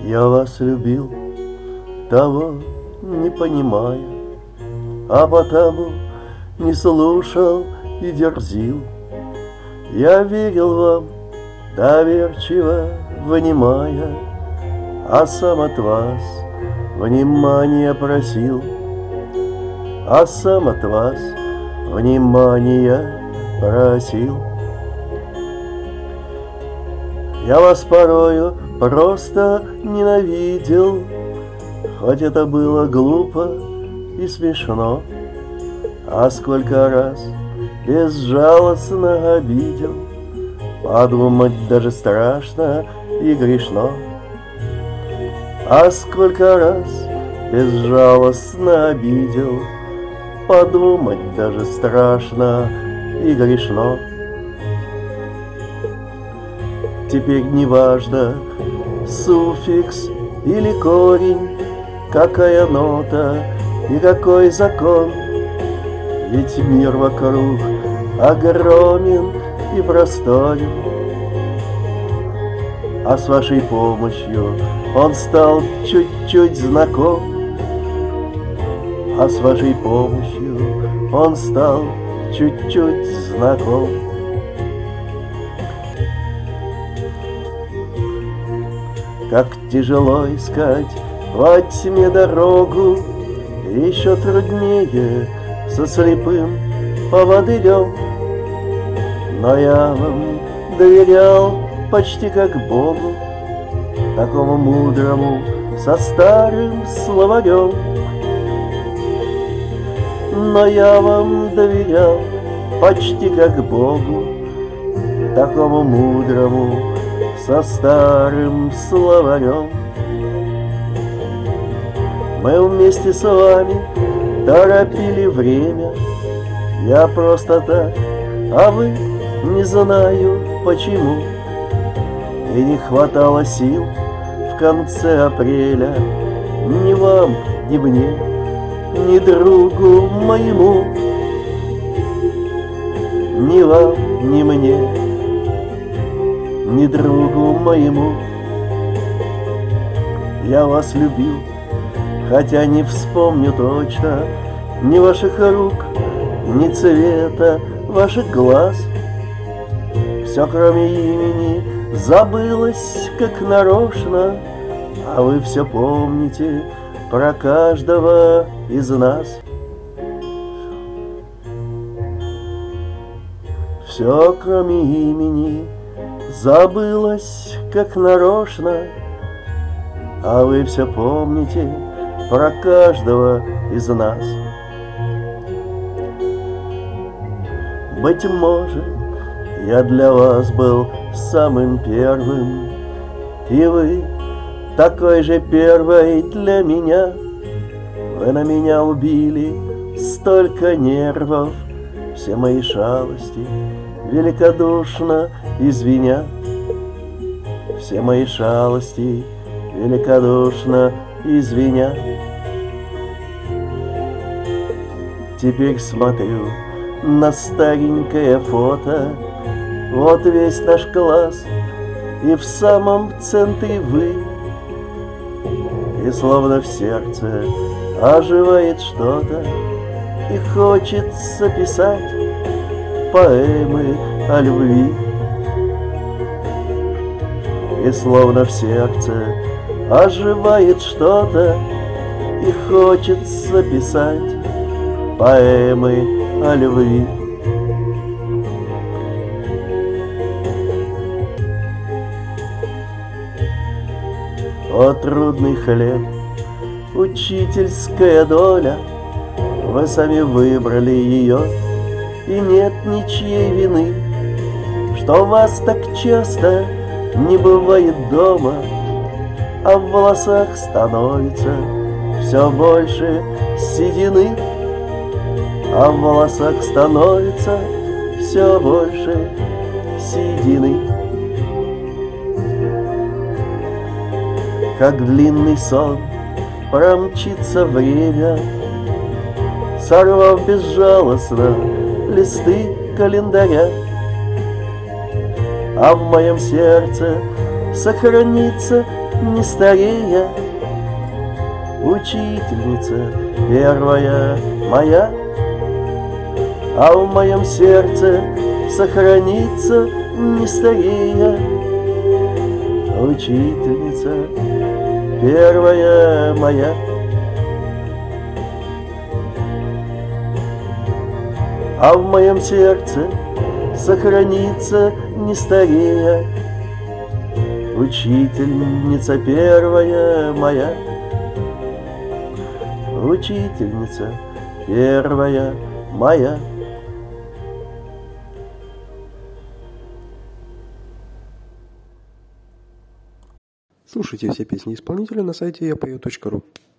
Я вас любил, того не понимая, а потому не слушал и дерзил. Я верил вам, доверчиво внимая, а сам от вас внимания просил, а сам от вас внимания просил. Я вас порою просто ненавидел, хоть это было глупо и смешно. А сколько раз безжалостно обидел, подумать даже страшно и грешно. А сколько раз безжалостно обидел, подумать даже страшно и грешно. Теперь не важно, суффикс или корень, какая нота и какой закон, ведь мир вокруг огромен и простоен. А с вашей помощью он стал чуть-чуть знаком, а с вашей помощью он стал чуть-чуть знаком. Как тяжело искать во тьме дорогу, еще труднее со слепым поводырем. Но я вам доверял почти как Богу, такому мудрому со старым словарем. Но я вам доверял почти как Богу, такому мудрому со старым словарем. Мы вместе с вами торопили время, я просто так, а вы не знаю почему. И не хватало сил в конце апреля ни вам, ни мне, ни другу моему, ни вам, ни мне, ни другу моему. Я вас любил, хотя не вспомню точно ни ваших рук, ни цвета ваших глаз. Все, кроме имени, забылось как нарочно, а вы все помните про каждого из нас. Все, кроме имени, забылось как нарочно, а вы все помните про каждого из нас. Быть может, я для вас был самым первым, и вы такой же первой для меня. Вы на меня убили столько нервов, все мои шалости великодушно извиня. Все мои шалости великодушно извиня. Теперь смотрю на старенькое фото, вот весь наш класс, и в самом центре вы. И словно в сердце оживает что-то, и хочется писать поэмы о любви. И словно в сердце оживает что-то, и хочется писать поэмы о любви. О, трудный хлеб, учительская доля, вы сами выбрали ее, и нет ничьей вины, что вас так часто не бывает дома, а в волосах становится все больше седины, а в волосах становится все больше седины. Как длинный сон промчится время, сорвав безжалостно листы календаря, а в моем сердце сохранится не старея. Учительница первая моя, а в моем сердце сохранится не старея. Учительница первая моя. А в моем сердце сохранится не старея. Учительница первая моя. Учительница первая моя. Слушайте все песни исполнителя на сайте yapою.ru.